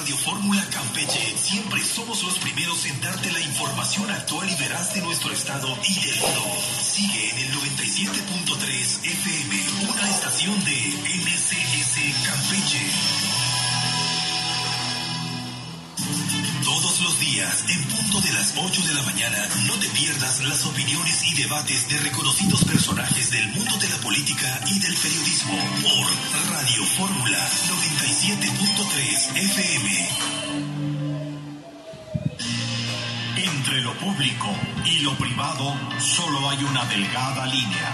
Radio Fórmula Campeche siempre somos los primeros en darte la información actual y veraz de nuestro estado y del mundo. Sigue en el 97.3 FM, una estación de NCS Campeche. Todos los días, en punto de las 8 de la mañana, no te pierdas las opiniones y debates de reconocidos personajes del mundo de la política y del periodismo por Radio Fórmula 97.3 FM. Entre lo público y lo privado, solo hay una delgada línea.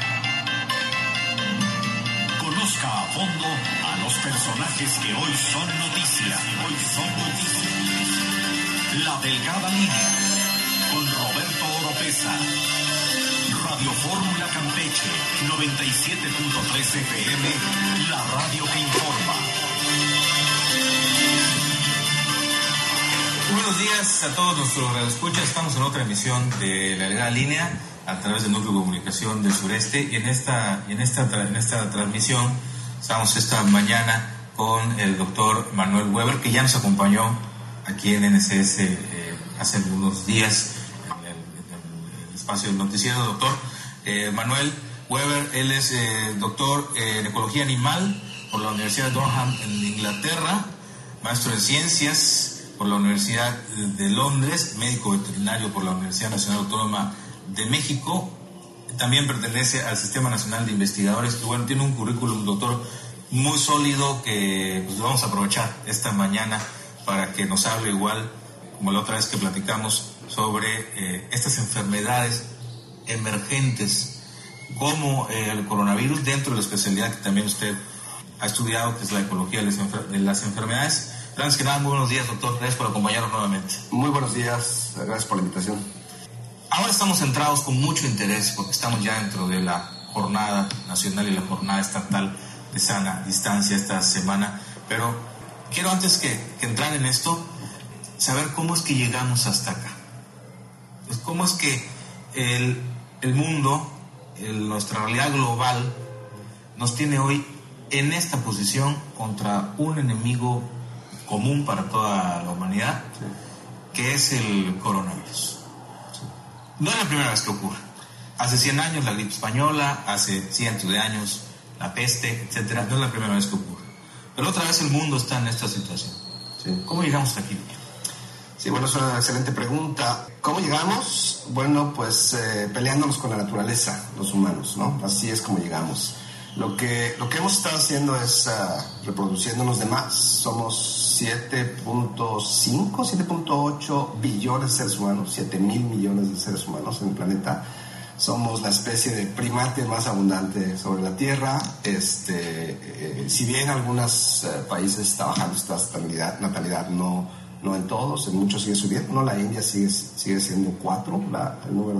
Conozca a fondo a los personajes que hoy son noticia. La delgada línea, con Roberto Oropesa. Radio Fórmula Campeche, 97.3 FM, la radio que informa. Buenos días a todos nuestros radioescuchas. Estamos en otra emisión de La Delgada Línea a través del Núcleo de Comunicación del Sureste. Y en esta transmisión estamos esta mañana con el doctor Manuel Weber, que ya nos acompañó aquí en NCS hace algunos días en el espacio del noticiero. Doctor Manuel Weber, él es doctor en Ecología Animal por la Universidad de Durham en Inglaterra, maestro en Ciencias por la Universidad de Londres, médico veterinario por la Universidad Nacional Autónoma de México. También pertenece al Sistema Nacional de Investigadores y bueno, tiene un currículum, doctor, muy sólido que pues vamos a aprovechar esta mañana para que nos hable igual, como la otra vez que platicamos, sobre estas enfermedades emergentes, como el coronavirus, dentro de la especialidad que también usted ha estudiado, que es la ecología de las enfermedades. Antes que nada, muy buenos días, doctor. Gracias por acompañarnos nuevamente. Muy buenos días, gracias por la invitación. Ahora estamos centrados con mucho interés, porque estamos ya dentro de la jornada nacional y la jornada estatal de sana distancia esta semana, pero quiero antes que entrar en esto, saber cómo es que llegamos hasta acá. Pues cómo es que el mundo, nuestra realidad global, nos tiene hoy en esta posición contra un enemigo común para toda la humanidad, que es el coronavirus. No es la primera vez que ocurre. Hace 100 años la gripe española, hace cientos de años la peste, etcétera. No es la primera vez que ocurre. Pero otra vez el mundo está en esta situación. Sí. ¿Cómo llegamos hasta aquí? Sí, bueno, es una excelente pregunta. ¿Cómo llegamos? Bueno, pues peleándonos con la naturaleza, los humanos, ¿no? Así es como llegamos. Lo que hemos estado haciendo es reproduciéndonos de más. Somos 7.5, 7.8 billones de seres humanos, 7,000 millones de seres humanos en el planeta. Somos la especie de primate más abundante sobre la Tierra. Si bien algunos países está bajando esta natalidad, no en todos, en muchos sigue subiendo. No, la India sigue siendo 4, el número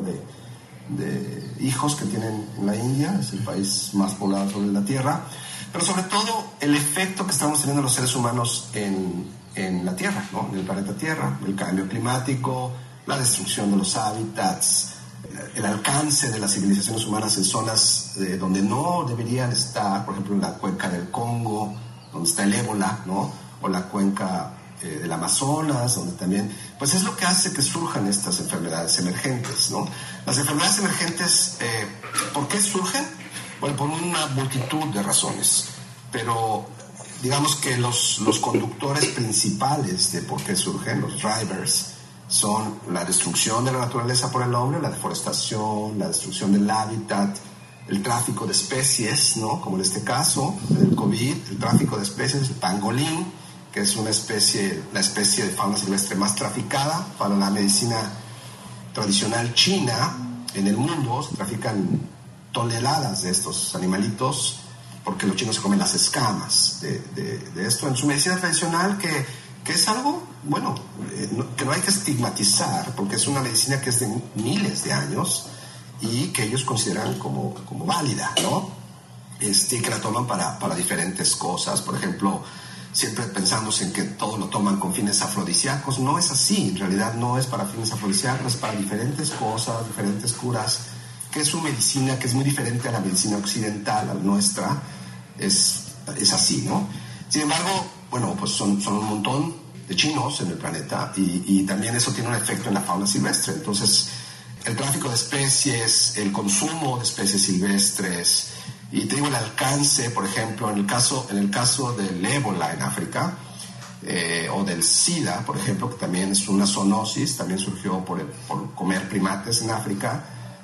de hijos que tienen en la India, es el país más poblado sobre la Tierra. Pero sobre todo el efecto que estamos teniendo los seres humanos en la Tierra, ¿no? En el planeta Tierra, el cambio climático, la destrucción de los hábitats, el alcance de las civilizaciones humanas en zonas donde no deberían estar, por ejemplo en la cuenca del Congo, donde está el ébola, ¿no? O la cuenca del Amazonas, donde también, pues es lo que hace que surjan estas enfermedades emergentes, ¿no? Las enfermedades emergentes, ¿por qué surgen? Bueno, por una multitud de razones, pero digamos que los conductores principales de por qué surgen, los drivers, son la destrucción de la naturaleza por el hombre, la deforestación, la destrucción del hábitat, el tráfico de especies, ¿no? Como en este caso, el COVID, el tráfico de especies, el pangolín, que es la especie de fauna silvestre más traficada para la medicina tradicional china en el mundo. Se trafican toneladas de estos animalitos porque los chinos se comen las escamas de esto en su medicina tradicional, que es algo, bueno, que no hay que estigmatizar, porque es una medicina que es de miles de años y que ellos consideran como válida, ¿no? Que la toman para diferentes cosas. Por ejemplo, siempre pensamos en que todo lo toman con fines afrodisíacos. No es así, en realidad no es para fines afrodisíacos, es para diferentes cosas, diferentes curas, que es su medicina, que es muy diferente a la medicina occidental, a la nuestra, es así, ¿no? Sin embargo, bueno, pues son un montón chinos en el planeta, y también eso tiene un efecto en la fauna silvestre. Entonces, el tráfico de especies, el consumo de especies silvestres, y te digo el alcance, por ejemplo, en el caso del ébola en África, o del SIDA, por ejemplo, que también es una zoonosis, también surgió por comer primates en África.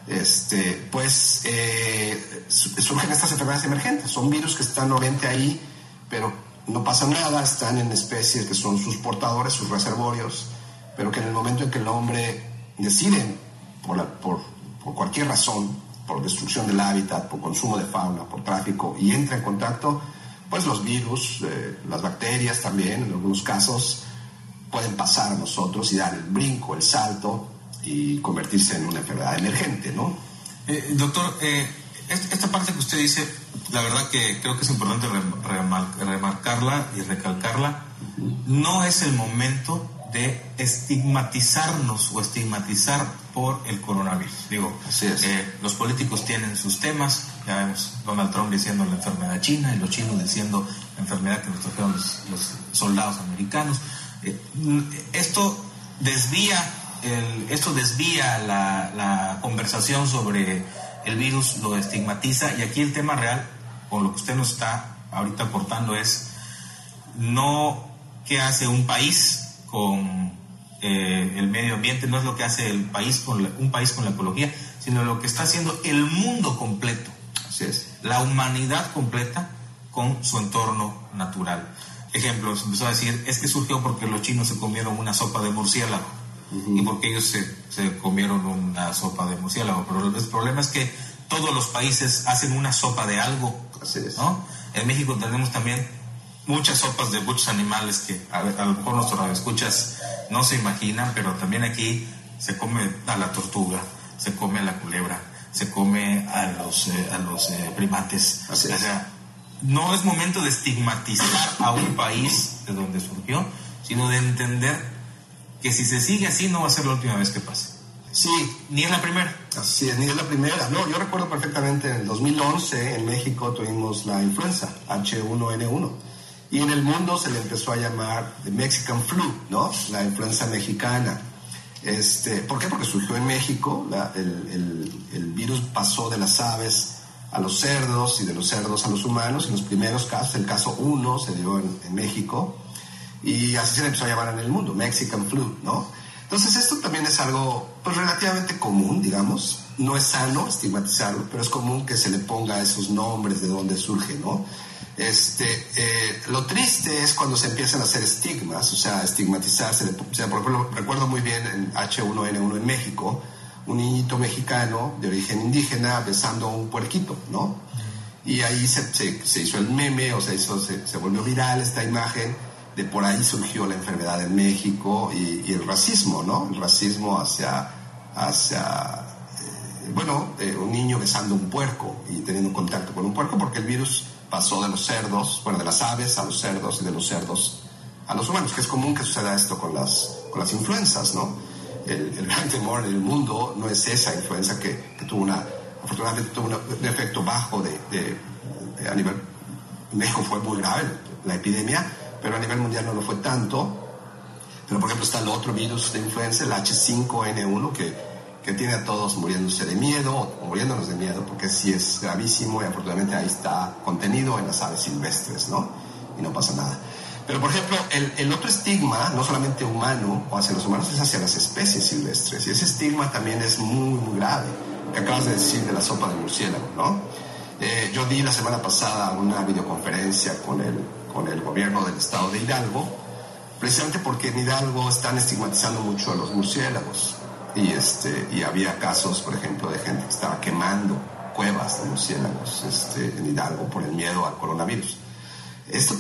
Surgen estas enfermedades emergentes. Son virus que están obviamente ahí, pero no pasa nada, están en especies que son sus portadores, sus reservorios, pero que en el momento en que el hombre decide, por cualquier razón, por destrucción del hábitat, por consumo de fauna, por tráfico, y entra en contacto, pues los virus, las bacterias también, en algunos casos, pueden pasar a nosotros y dar el brinco, el salto, y convertirse en una enfermedad emergente, ¿no? Doctor, esta parte que usted dice, la verdad que creo que es importante remarcarla y recalcarla. No es el momento de estigmatizarnos o estigmatizar por el coronavirus. Digo, así es. Los políticos tienen sus temas, ya vemos Donald Trump diciendo la enfermedad china y los chinos diciendo la enfermedad que nos trajeron los soldados americanos. Esto desvía la conversación sobre el virus, lo estigmatiza, y aquí el tema real, con lo que usted nos está ahorita aportando, es no qué hace un país con el medio ambiente, no es lo que hace un país con la ecología, sino lo que está haciendo el mundo completo. Así es. La humanidad completa con su entorno natural. Ejemplo, se empezó a decir, es que surgió porque los chinos se comieron una sopa de murciélago. Uh-huh. Y porque ellos se comieron una sopa de murciélago. Pero el problema es que todos los países hacen una sopa de algo. Así es. ¿No? En México tenemos también muchas sopas de muchos animales que a lo mejor nuestros radioescuchas no se imaginan, pero también aquí se come a la tortuga, se come a la culebra, se come a los primates. Así es. O sea, no es momento de estigmatizar a un país de donde surgió, sino de entender que si se sigue así no va a ser la última vez que pase. Sí. Ni es la primera. Así es, ni es la primera. No, yo recuerdo perfectamente, en el 2011 en México tuvimos la influenza H1N1, y en el mundo se le empezó a llamar the Mexican flu, ¿no? La influenza mexicana. ¿Por qué? Porque surgió en México, el virus pasó de las aves a los cerdos y de los cerdos a los humanos. En los primeros casos, el caso 1 se dio en México, y así se le empezó a llamar en el mundo, Mexican flu, ¿no? Entonces esto también es algo pues relativamente común, digamos. No es sano estigmatizarlo, pero es común que se le ponga esos nombres de dónde surge, ¿no? Lo triste es cuando se empiezan a hacer estigmas, o sea, estigmatizarse. O sea, por ejemplo, recuerdo muy bien en H1N1 en México, un niñito mexicano de origen indígena besando a un puerquito, ¿no? Y ahí se hizo el meme, o sea, se volvió viral esta imagen. De por ahí surgió la enfermedad en México, y el racismo, ¿no? El racismo hacia un niño besando un puerco y teniendo contacto con un puerco, porque el virus pasó de los cerdos, de las aves a los cerdos, y de los cerdos a los humanos, que es común que suceda esto con las influencias, ¿no? El gran temor en el mundo no es esa influenza que afortunadamente tuvo un efecto bajo a nivel. En México fue muy grave la epidemia, pero a nivel mundial no lo fue tanto. Pero por ejemplo está el otro virus de influenza, el H5N1, que tiene a todos muriéndose de miedo, o muriéndonos de miedo, porque sí es gravísimo, y afortunadamente ahí está contenido en las aves silvestres, ¿no? Y no pasa nada. Pero por ejemplo, el otro estigma, no solamente humano o hacia los humanos, es hacia las especies silvestres, y ese estigma también es muy, muy grave, que acabas de decir de la sopa de murciélago, ¿no? Yo di la semana pasada una videoconferencia con el gobierno del estado de Hidalgo, precisamente porque en Hidalgo están estigmatizando mucho a los murciélagos, y había casos, por ejemplo, de gente que estaba quemando cuevas de murciélagos en Hidalgo por el miedo al coronavirus. Esto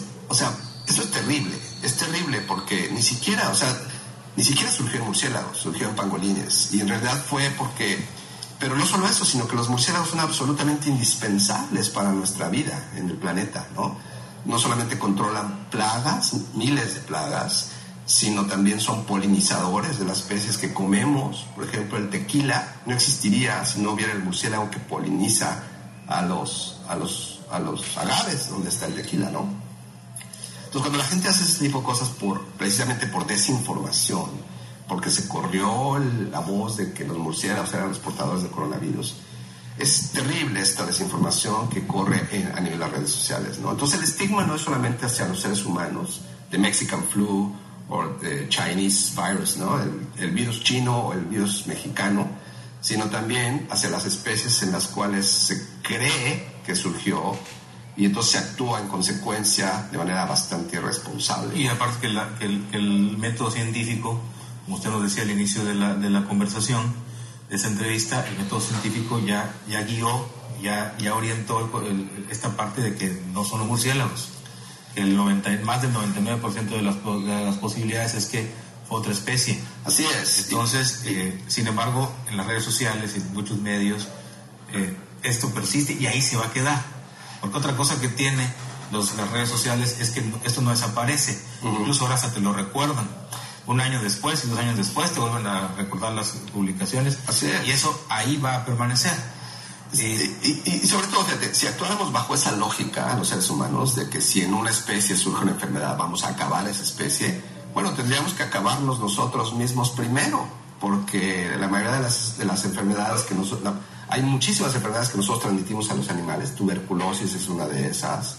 es terrible porque ni siquiera surgió en murciélagos, surgió en pangolines, y en realidad fue pero no solo eso, sino que los murciélagos son absolutamente indispensables para nuestra vida en el planeta, ¿no? No solamente controlan plagas, miles de plagas, sino también son polinizadores de las especies que comemos. Por ejemplo, el tequila no existiría si no hubiera el murciélago que poliniza a los agaves donde está el tequila, ¿no? Entonces, cuando la gente hace ese tipo de cosas precisamente por desinformación, porque se corrió la voz de que los murciélagos eran los portadores del coronavirus, es terrible esta desinformación que corre a nivel de las redes sociales, ¿no? Entonces, el estigma no es solamente hacia los seres humanos, de Mexican flu o de Chinese virus, ¿no? El virus chino o el virus mexicano, sino también hacia las especies en las cuales se cree que surgió, y entonces se actúa en consecuencia de manera bastante irresponsable. Y aparte que el método científico, como usted nos decía al inicio de la conversación, de esa entrevista, el método científico ya guió, ya orientó esta parte de que no son los murciélagos. Más del 99% de las posibilidades es que fue otra especie. Así es. Entonces, sin embargo, en las redes sociales y en muchos medios, esto persiste y ahí se va a quedar. Porque otra cosa que tiene las redes sociales es que esto no desaparece. Incluso ahora hasta te lo recuerdan. Un año después y 2 años después te vuelven a recordar las publicaciones. Así es. Y eso ahí va a permanecer. Y sobre todo, fíjate, si actuáramos bajo esa lógica, los seres humanos, de que si en una especie surge una enfermedad vamos a acabar esa especie, bueno, tendríamos que acabarnos nosotros mismos primero, porque la mayoría de las enfermedades que hay muchísimas enfermedades que nosotros transmitimos a los animales. Tuberculosis es una de esas,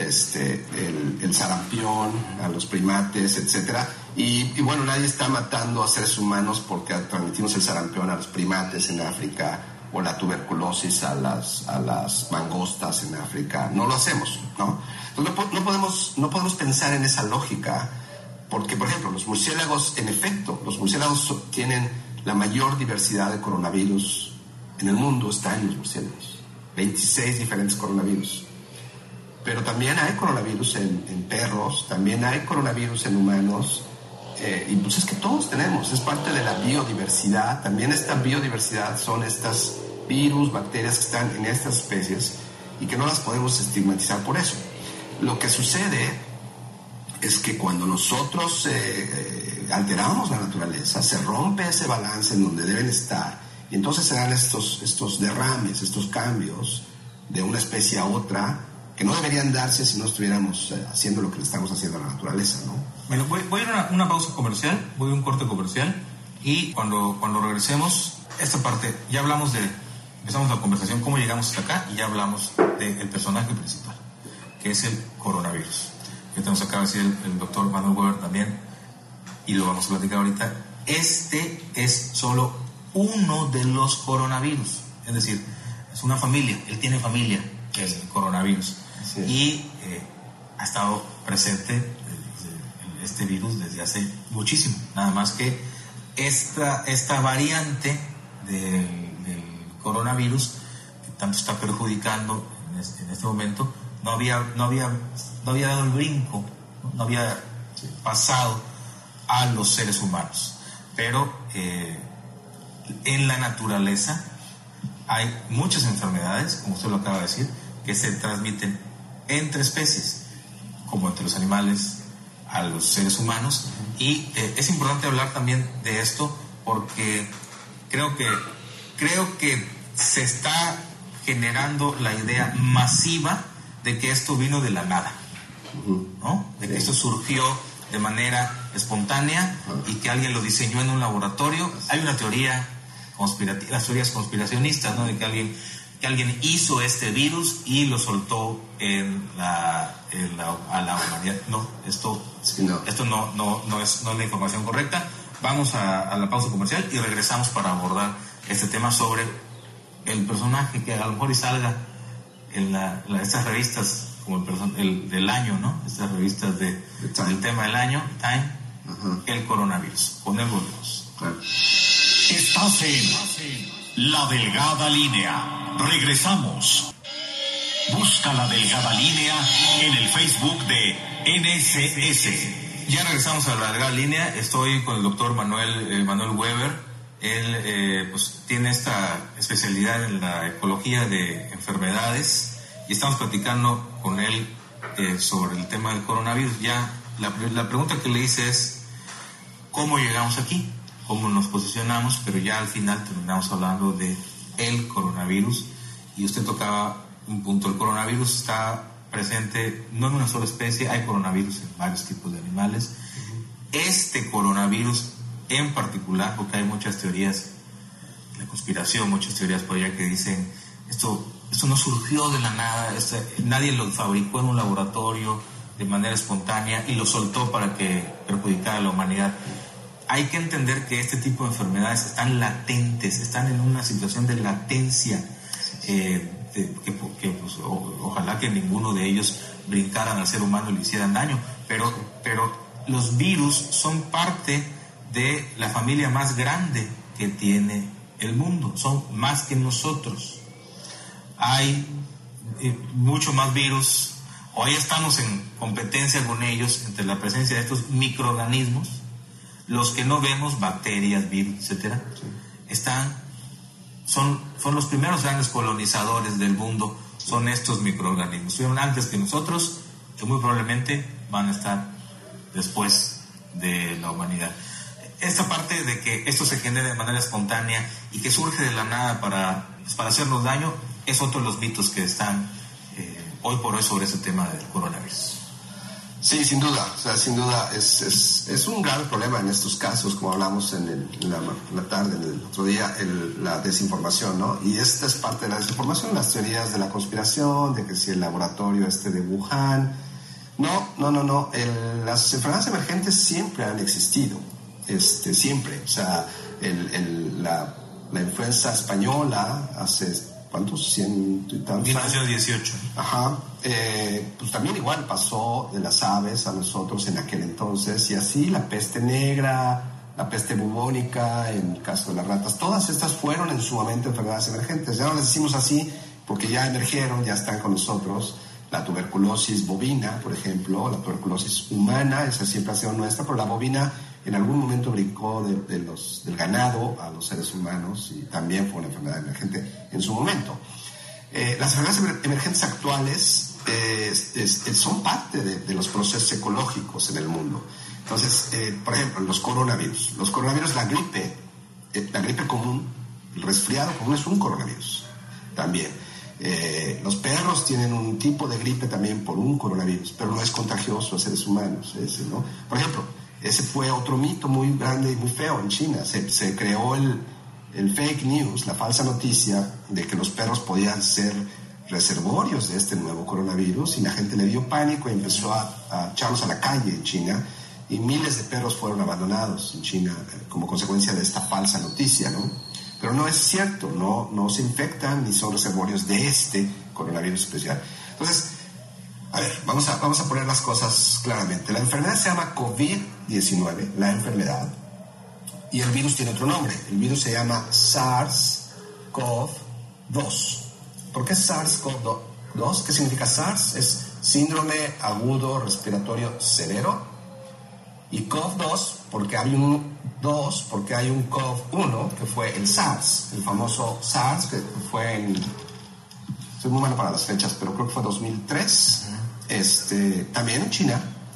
el sarampión a los primates, etcétera. Y bueno, nadie está matando a seres humanos porque transmitimos el sarampión a los primates en África, o la tuberculosis a las mangostas en África. No lo hacemos, ¿no? Entonces no podemos pensar en esa lógica, porque, por ejemplo, los murciélagos, en efecto, los murciélagos tienen la mayor diversidad de coronavirus en el mundo, está en los murciélagos. 26 diferentes coronavirus. Pero también hay coronavirus en perros, también hay coronavirus en humanos, y pues es que todos tenemos, es parte de la biodiversidad. También esta biodiversidad son estas virus, bacterias que están en estas especies y que no las podemos estigmatizar por eso. Lo que sucede es que cuando nosotros alteramos la naturaleza, se rompe ese balance en donde deben estar, y entonces se dan estos derrames, estos cambios de una especie a otra, que no deberían darse si no estuviéramos haciendo lo que le estamos haciendo a la naturaleza, ¿no? Bueno, voy a ir a una pausa comercial, voy a un corte comercial, y cuando regresemos, esta parte, ya empezamos la conversación, cómo llegamos hasta acá, y ya hablamos del personaje principal, que es el coronavirus. Que nos acaba de decir el doctor Manuel Weber también, y lo vamos a platicar ahorita. Este es solo uno de los coronavirus, es decir, es una familia, él tiene familia, que es el coronavirus, y ha estado presente este virus desde hace muchísimo, nada más que esta variante del coronavirus que tanto está perjudicando en este momento no había dado el brinco, no había pasado a los seres humanos, pero en la naturaleza hay muchas enfermedades, como usted lo acaba de decir, que se transmiten entre especies, como entre los animales a los seres humanos, y es importante hablar también de esto porque creo que se está generando la idea masiva de que esto vino de la nada, ¿no? De que esto surgió de manera espontánea y que alguien lo diseñó en un laboratorio. Hay una teoría conspirativa, las teorías conspiracionistas, ¿no? De que alguien hizo este virus y lo soltó a la humanidad. No, esto no es la información correcta. Vamos a la pausa comercial y regresamos para abordar este tema sobre el personaje que a lo mejor y salga en estas revistas como el del año, ¿no? Estas revistas del tema del año, Time, el coronavirus. Con él volvemos. Estás en La Delgada Línea. Regresamos. Busca La Delgada Línea en el Facebook de NSS. Ya regresamos a La Delgada Línea. Estoy con el doctor Manuel Weber. Él pues tiene esta especialidad en la ecología de enfermedades y estamos platicando con él sobre el tema del coronavirus. Ya la pregunta que le hice es ¿cómo llegamos aquí? ¿Cómo nos posicionamos? Pero ya al final terminamos hablando de el coronavirus y usted tocaba un punto. El coronavirus está presente no en una sola especie, hay coronavirus en varios tipos de animales. Este coronavirus en particular, porque hay muchas teorías de conspiración, muchas teorías por allá que dicen esto no surgió de la nada, nadie lo fabricó en un laboratorio de manera espontánea y lo soltó para que perjudicara a la humanidad. Hay que entender que este tipo de enfermedades están latentes, están en una situación de latencia, pues, ojalá que ninguno de ellos brincaran al ser humano y le hicieran daño, pero los virus son parte de la familia más grande que tiene el mundo, son más que nosotros. Hay mucho más virus, hoy estamos en competencia con ellos entre la presencia de estos microorganismos, los que no vemos, bacterias, virus, etcétera, son los primeros grandes colonizadores del mundo, son estos microorganismos. Estuvieron antes que nosotros y muy probablemente van a estar después de la humanidad. Esta parte de que esto se genere de manera espontánea y que surge de la nada para hacernos daño es otro de los mitos que están hoy por hoy sobre ese tema del coronavirus. Sí, sin duda, sin duda es un grave problema en estos casos, como hablamos en la tarde, en el otro día, la desinformación, ¿no? Y esta es parte de la desinformación, las teorías de la conspiración, de que si el laboratorio de Wuhan. No, las enfermedades emergentes siempre han existido, siempre. O sea, la influenza española hace... ¿Cuántos? 100 y tantos. 1918. Ajá. Pues también igual pasó de las aves a nosotros en aquel entonces, y así la peste negra, la peste bubónica, en el caso de las ratas, todas estas fueron en su momento enfermedades emergentes. Ya no las decimos así porque ya emergieron, ya están con nosotros. La tuberculosis bovina, por ejemplo, la tuberculosis humana, esa siempre ha sido nuestra, pero la bovina en algún momento brincó del ganado a los seres humanos y también fue una enfermedad emergente en su momento. Las enfermedades emergentes actuales son parte de los procesos ecológicos en el mundo. Entonces, por ejemplo, los coronavirus, la gripe común, el resfriado común es un coronavirus también. Los perros tienen un tipo de gripe también por un coronavirus, pero no es contagioso a seres humanos, ¿no? Por ejemplo, ese fue otro mito muy grande y muy feo en China. Se creó el fake news, la falsa noticia de que los perros podían ser reservorios de este nuevo coronavirus, y la gente le dio pánico y empezó a echarlos a la calle en China, y miles de perros fueron abandonados en China como consecuencia de esta falsa noticia, ¿no? Pero no es cierto, no se infectan ni son reservorios de este coronavirus especial. Entonces, a ver, vamos a poner las cosas claramente. La enfermedad se llama COVID-19, la enfermedad, y el virus tiene otro nombre. El virus se llama SARS-CoV-2. ¿Por qué SARS-CoV-2? ¿Qué significa SARS? Es síndrome agudo respiratorio severo. Y CoV-2 porque hay un CoV-1 que fue el SARS, el famoso SARS, que fue soy muy malo para las fechas, pero creo que fue 2003, también en China,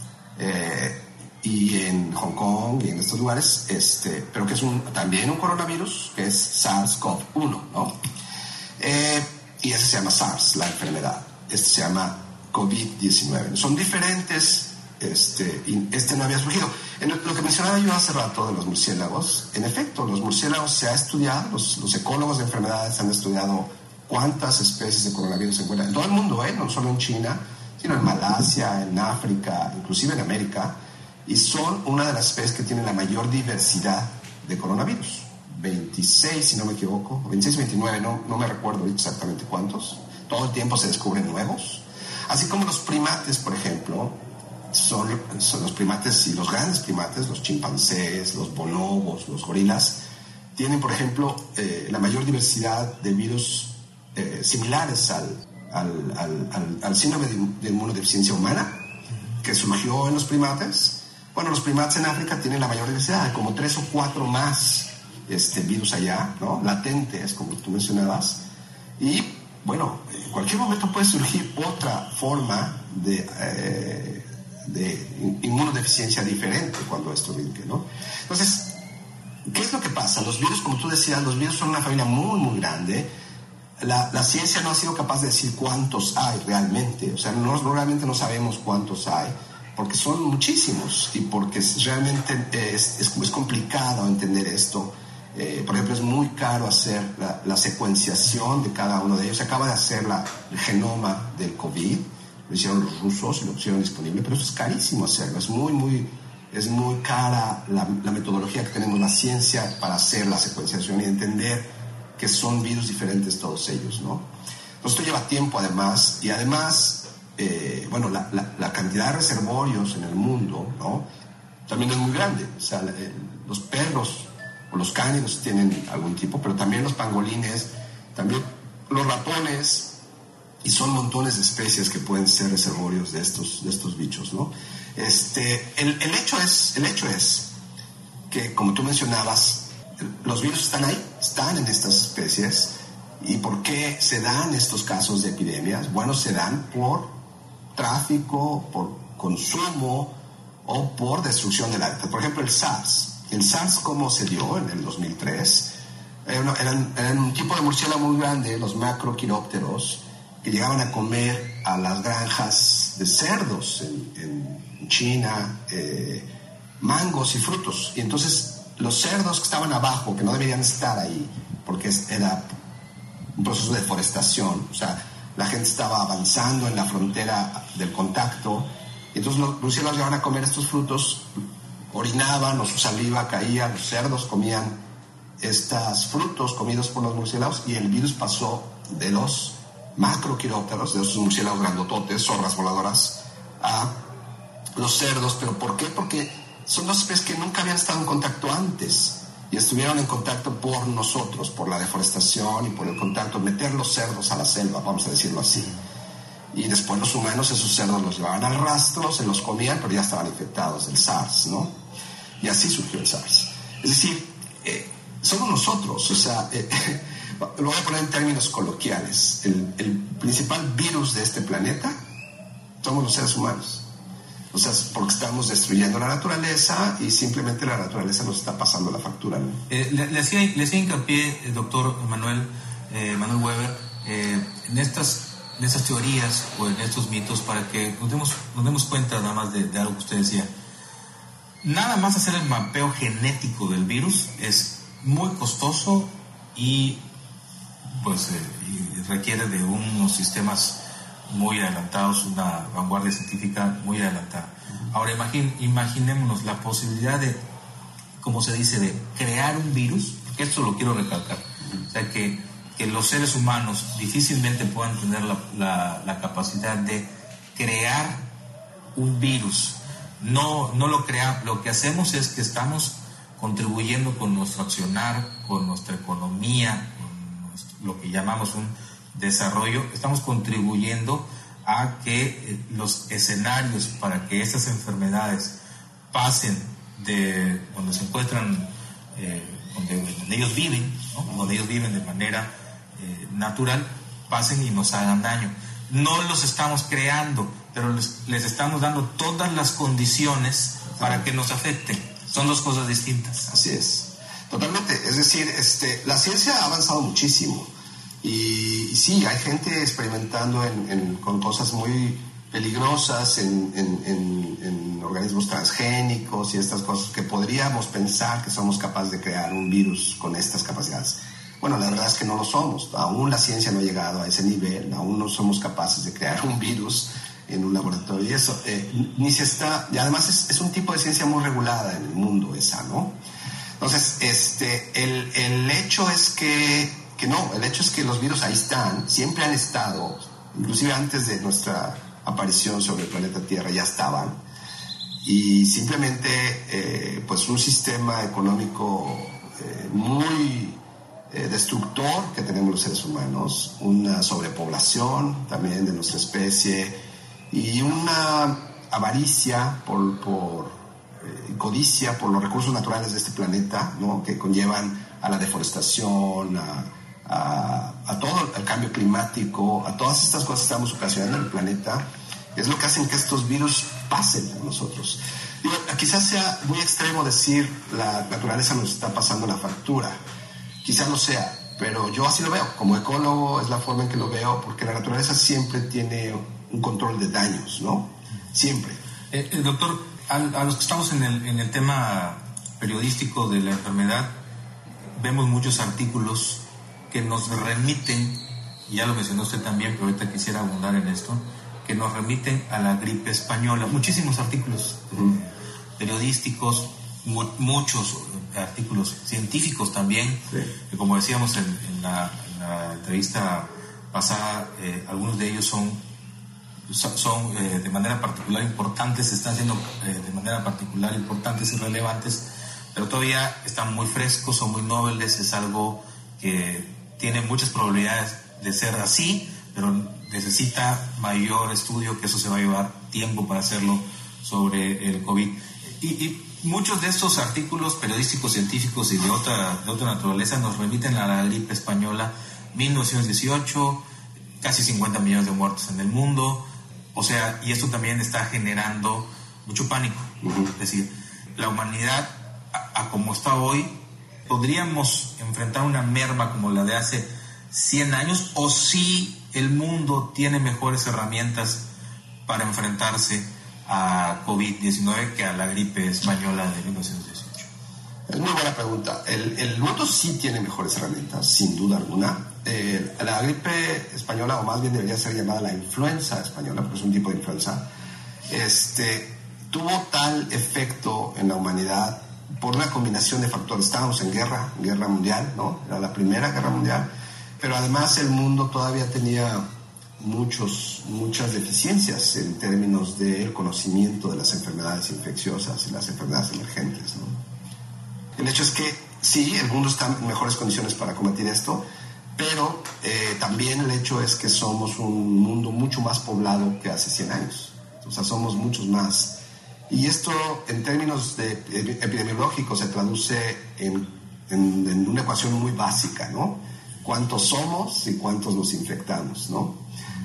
y en Hong Kong y en estos lugares, pero que es también un coronavirus, que es SARS-CoV-1, ¿no? Y ese se llama SARS, la enfermedad. Este se llama COVID-19. Son diferentes, y no había surgido. Lo que mencionaba yo hace rato de los murciélagos, en efecto, los murciélagos se ha estudiado, los ecólogos de enfermedades han estudiado cuántas especies de coronavirus se encuentran en todo el mundo, no solo en China, sino en Malasia, en África, inclusive en América, y son una de las especies que tienen la mayor diversidad de coronavirus. 26, si no me equivoco, 26, 29, no me recuerdo exactamente cuántos. Todo el tiempo se descubren nuevos. Así como los primates, por ejemplo, son los primates y los grandes primates, los chimpancés, los bonobos, los gorilas, tienen, por ejemplo, la mayor diversidad de virus similares al síndrome de inmunodeficiencia humana, que surgió en los primates. Bueno, los primates en África tienen la mayor diversidad, como 3 o 4 más virus allá, ¿no? Latentes, como tú mencionabas. Y, bueno, en cualquier momento puede surgir otra forma de inmunodeficiencia diferente cuando esto brinque, ¿no? Entonces, ¿qué es lo que pasa? Los virus, como tú decías, los virus son una familia muy, muy grande. la ciencia no ha sido capaz de decir cuántos hay realmente. O sea, realmente no sabemos cuántos hay, porque son muchísimos y porque realmente es complicado entender esto. Por ejemplo, es muy caro hacer la secuenciación de cada uno de ellos. Se acaba de hacer el genoma del COVID, lo hicieron los rusos y lo pusieron disponible, pero eso es carísimo hacerlo. Es muy cara la metodología que tenemos la ciencia para hacer la secuenciación y entender que son virus diferentes todos ellos, ¿no? Entonces esto lleva tiempo además, y además, bueno, la cantidad de reservorios en el mundo, ¿no?, también es muy grande. O sea, los perros o los cánidos tienen algún tipo, pero también los pangolines, también los ratones, y son montones de especies que pueden ser reservorios de estos bichos, ¿no? El hecho es que, como tú mencionabas, los virus están ahí, están en estas especies. ¿Y por qué se dan estos casos de epidemias? Bueno, se dan por tráfico, por consumo o por destrucción del hábitat. Por ejemplo, el SARS. El SARS, ¿cómo se dio en el 2003? Eran un tipo de murciélago muy grande, los macroquirópteros, que llegaban a comer a las granjas de cerdos en China, mangos y frutos. Y entonces los cerdos que estaban abajo, que no deberían estar ahí, porque era un proceso de deforestación, o sea, la gente estaba avanzando en la frontera del contacto, y entonces los murciélagos llegaban a comer estos frutos, orinaban o su saliva caía, los cerdos comían estos frutos comidos por los murciélagos, y el virus pasó de los macroquirópteros, de esos murciélagos grandototes, zorras voladoras, a los cerdos. ¿Pero por qué? Porque son dos especies que nunca habían estado en contacto antes y estuvieron en contacto por nosotros, por la deforestación y por el contacto, meter los cerdos a la selva, vamos a decirlo así. Y después los humanos, esos cerdos los llevaban al rastro, se los comían, pero ya estaban infectados del SARS, ¿no? Y así surgió el SARS. Es decir, somos nosotros, o sea, lo voy a poner en términos coloquiales. El principal virus de este planeta somos los seres humanos. O sea, porque estamos destruyendo la naturaleza y simplemente la naturaleza nos está pasando la factura, ¿no? Le hacía hincapié, doctor Manuel Weber, en estas teorías o en estos mitos, para que nos demos cuenta nada más de algo que usted decía. Nada más hacer el mapeo genético del virus es muy costoso y pues requiere de unos sistemas muy adelantados, una vanguardia científica muy adelantada. Ahora imaginémonos la posibilidad de, como se dice, de crear un virus, porque esto lo quiero recalcar, o sea, que los seres humanos difícilmente puedan tener la capacidad de crear un virus. No lo creamos, lo que hacemos es que estamos contribuyendo con nuestro accionar, con nuestra economía, con lo que llamamos un desarrollo, estamos contribuyendo a que los escenarios para que estas enfermedades pasen de donde se encuentran, donde ellos viven, ¿no?, donde ellos viven de manera natural, pasen y nos hagan daño. No los estamos creando, pero les estamos dando todas las condiciones para que nos afecten. Son dos cosas distintas. Así es, totalmente. Es decir, la ciencia ha avanzado muchísimo. Y sí, hay gente experimentando con cosas muy peligrosas en organismos transgénicos y estas cosas que podríamos pensar que somos capaces de crear un virus con estas capacidades. Bueno, la verdad es que no lo somos. Aún la ciencia no ha llegado a ese nivel. Aún no somos capaces de crear un virus en un laboratorio. Y eso ni se está... Y además es un tipo de ciencia muy regulada en el mundo esa, ¿no? Entonces, el hecho es que no, el hecho es que los virus ahí están, siempre han estado, inclusive antes de nuestra aparición sobre el planeta Tierra ya estaban, y simplemente pues un sistema económico muy destructor que tenemos los seres humanos, una sobrepoblación también de nuestra especie y una avaricia codicia por los recursos naturales de este planeta, ¿no?, que conllevan a la deforestación, a todo el cambio climático, a todas estas cosas que estamos ocasionando en el planeta, es lo que hacen que estos virus pasen a nosotros. Digo, quizás sea muy extremo decir la naturaleza nos está pasando la factura, quizás lo sea, Pero yo así lo veo, como ecólogo es la forma en que lo veo, porque la naturaleza siempre tiene un control de daños, ¿no? Siempre. Doctor, a los que estamos en el tema periodístico de la enfermedad, vemos muchos artículos que nos remiten, y ya lo mencionó usted también, pero ahorita quisiera abundar en esto, que nos remiten a la gripe española. Muchísimos artículos periodísticos, muchos artículos científicos también, sí. Que como decíamos en la entrevista pasada, algunos de ellos son de manera particular importantes, están siendo de manera particular importantes y relevantes, pero todavía están muy frescos, son muy nobles, es algo que tiene muchas probabilidades de ser así, pero necesita mayor estudio, que eso se va a llevar tiempo para hacerlo sobre el COVID. Y muchos de estos artículos periodísticos, científicos y de otra naturaleza nos remiten a la gripe española, 1918, casi 50 millones de muertos en el mundo, o sea, y esto también está generando mucho pánico. Es decir, la humanidad, a como está hoy, podríamos enfrentar una merma como la de hace 100 años, o si el mundo tiene mejores herramientas para enfrentarse a COVID-19 que a la gripe española de 1918. Es muy buena pregunta. El mundo sí tiene mejores herramientas, sin duda alguna. La gripe española, o más bien debería ser llamada la influenza española, porque es un tipo de influenza, tuvo tal efecto en la humanidad por una combinación de factores. Estábamos en guerra mundial, ¿no? Era la primera guerra mundial, pero además el mundo todavía tenía muchas deficiencias en términos del conocimiento de las enfermedades infecciosas y las enfermedades emergentes, ¿no? El hecho es que sí, el mundo está en mejores condiciones para combatir esto, pero también el hecho es que somos un mundo mucho más poblado que hace 100 años. O sea, somos muchos más. Y esto, en términos epidemiológicos, se traduce en una ecuación muy básica, ¿no? ¿Cuántos somos y cuántos nos infectamos, no?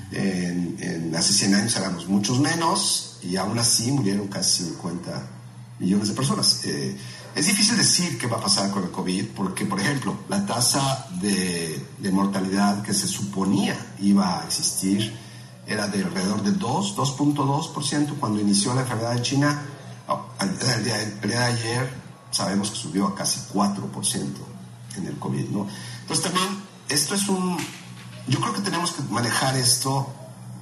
Hace 100 años éramos muchos menos y aún así murieron casi 50 millones de personas. Es difícil decir qué va a pasar con el COVID porque, por ejemplo, la tasa de mortalidad que se suponía iba a existir era de alrededor de 2.2% cuando inició la enfermedad en China. El día de ayer sabemos que subió a casi 4% en el COVID, ¿no? Entonces también esto es yo creo que tenemos que manejar esto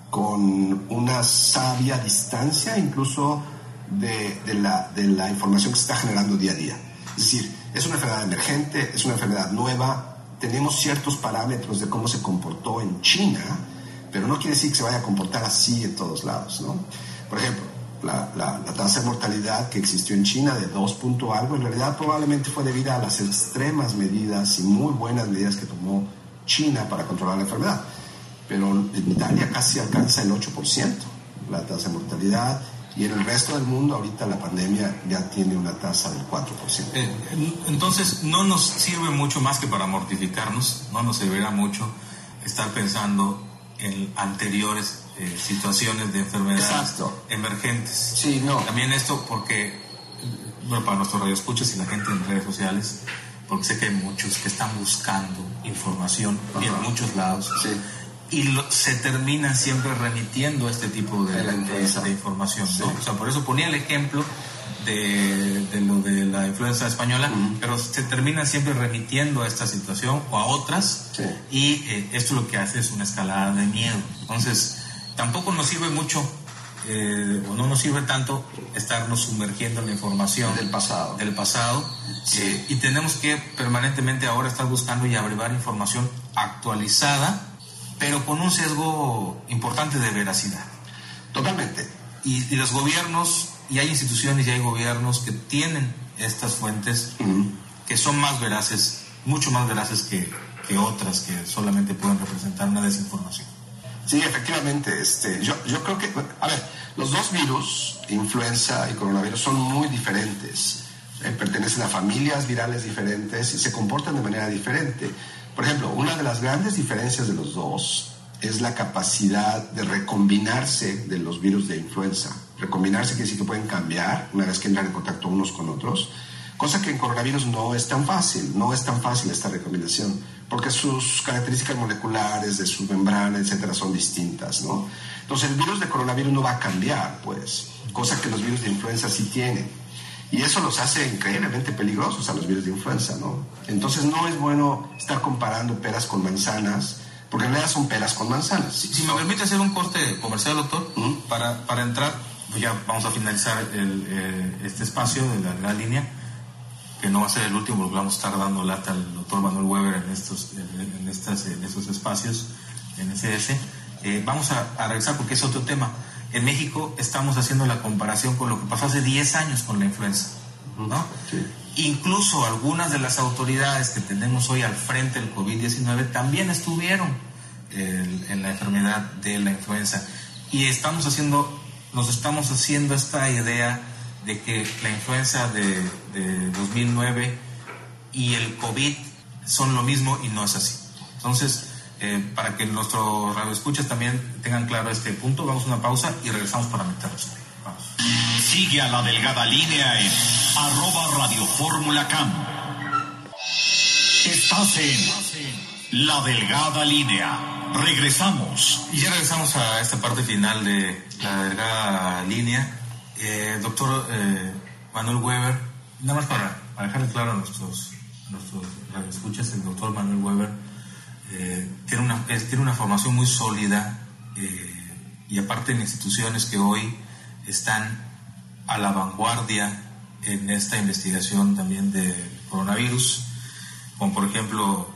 con una sabia distancia, incluso de la información que se está generando día a día. Es decir, es una enfermedad emergente, es una enfermedad nueva, tenemos ciertos parámetros de cómo se comportó en China, pero no quiere decir que se vaya a comportar así en todos lados, ¿no? Por ejemplo, la tasa de mortalidad que existió en China de 2 punto algo, en realidad probablemente fue debido a las extremas medidas y muy buenas medidas que tomó China para controlar la enfermedad. Pero en Italia casi alcanza el 8% la tasa de mortalidad, y en el resto del mundo ahorita la pandemia ya tiene una tasa del 4%. Entonces no nos sirve mucho más que para mortificarnos, no nos servirá mucho estar pensando en anteriores situaciones de enfermedades Exacto. emergentes. Sí, no. También esto porque, bueno, para nuestros radioescuchas y la gente en redes sociales, porque sé que hay muchos que están buscando información en muchos lados. Sí. Y se terminan siempre remitiendo a este tipo de información, ¿no? Sí. O sea, por eso ponía el ejemplo de lo de la influenza española, pero se terminan siempre remitiendo a esta situación o a otras, sí. Y esto lo que hace es una escalada de miedo. Entonces, tampoco nos sirve mucho, o no nos sirve tanto estarnos sumergiendo en la información del pasado. Sí. Y tenemos que permanentemente ahora estar buscando y averiguar información actualizada, pero con un sesgo importante de veracidad. Totalmente. Y los gobiernos, y hay instituciones y hay gobiernos que tienen estas fuentes que son más veraces, mucho más veraces que otras que solamente pueden representar una desinformación. Sí, efectivamente. Yo creo que, a ver, los dos virus, influenza y coronavirus, son muy diferentes. Pertenecen a familias virales diferentes y se comportan de manera diferente. Por ejemplo, una de las grandes diferencias de los dos es la capacidad de recombinarse de los virus de influenza. Recombinarse quiere decir que pueden cambiar una vez que entran en contacto unos con otros, cosa que en coronavirus no es tan fácil esta recombinación. porque sus características moleculares de su membrana, etcétera, son distintas, ¿no? Entonces el virus de coronavirus no va a cambiar, pues, cosa que los virus de influenza sí tienen. Y eso los hace increíblemente peligrosos a los virus de influenza, ¿no? Entonces no es bueno estar comparando peras con manzanas, porque en realidad son peras con manzanas. Si me permite hacer un corte comercial, doctor, para entrar, pues ya vamos a finalizar este espacio de la línea, que no va a ser el último, porque vamos a estar dando lata al doctor Manuel Weber en estos espacios en SS. Vamos a regresar porque es otro tema. En México estamos haciendo la comparación con lo que pasó hace 10 años con la influenza, ¿no? Sí. Incluso algunas de las autoridades que tenemos hoy al frente del COVID-19 también estuvieron en la enfermedad de la influenza. Y nos estamos haciendo esta idea de que la influenza de 2009 y el COVID son lo mismo, y no es así. Entonces, para que nuestros radioescuchas también tengan claro este punto, vamos a una pausa y regresamos para meternos. Vamos. Sigue a La Delgada Línea en @RadioFórmulaCam. Estás en La Delgada Línea. Regresamos. Y ya regresamos a esta parte final de La Delgada Línea. Doctor Manuel Weber, nada más para dejarle claro a nuestros radioescuchas, el doctor Manuel Weber tiene una formación muy sólida, y aparte en instituciones que hoy están a la vanguardia en esta investigación también del coronavirus, como por ejemplo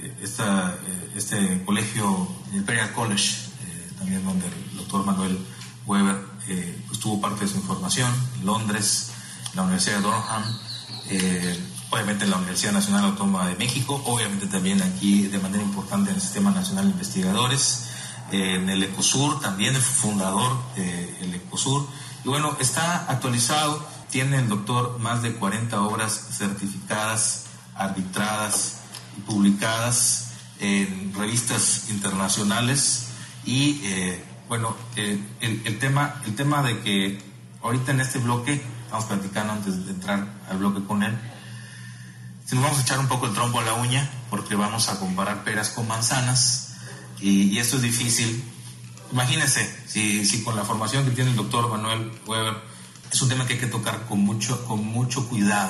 este colegio, Imperial College, también donde el doctor Manuel Weber pues tuvo parte de su información, Londres, la Universidad de Durham, obviamente en la Universidad Nacional Autónoma de México, obviamente también aquí de manera importante en el Sistema Nacional de Investigadores, en el ECOSUR, también el fundador del ECOSUR. Y bueno, está actualizado, tiene el doctor más de 40 obras certificadas, arbitradas y publicadas en revistas internacionales. Y bueno, el tema de que ahorita en este bloque, estamos platicando antes de entrar al bloque con él, si nos vamos a echar un poco el trompo a la uña, porque vamos a comparar peras con manzanas, y esto es difícil. Imagínense, si con la formación que tiene el doctor Manuel Weber, es un tema que hay que tocar con mucho cuidado,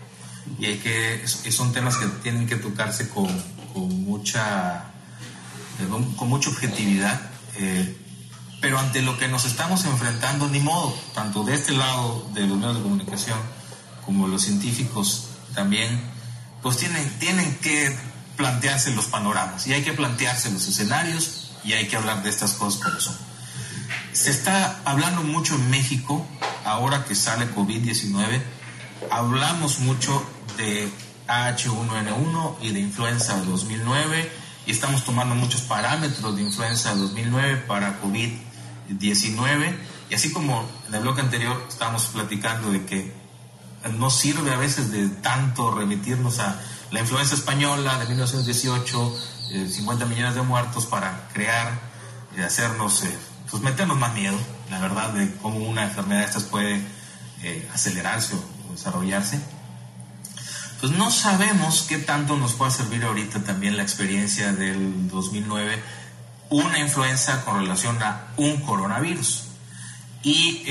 y son temas que tienen que tocarse con mucha objetividad, pero ante lo que nos estamos enfrentando, ni modo, tanto de este lado de los medios de comunicación como los científicos también, pues tienen que plantearse los panoramas, y hay que plantearse los escenarios, y hay que hablar de estas cosas como son. Se está hablando mucho en México, ahora que sale COVID-19, hablamos mucho de H1N1 y de influenza 2009, y estamos tomando muchos parámetros de influenza 2009 para COVID-19, y así como en el bloque anterior estábamos platicando de que no sirve a veces de tanto remitirnos a la influenza española de 1918, 50 millones de muertos, para crear, hacernos, pues meternos más miedo, la verdad, de cómo una enfermedad de estas puede acelerarse o desarrollarse. Pues no sabemos qué tanto nos puede servir ahorita también la experiencia del 2009, una influenza con relación a un coronavirus. Y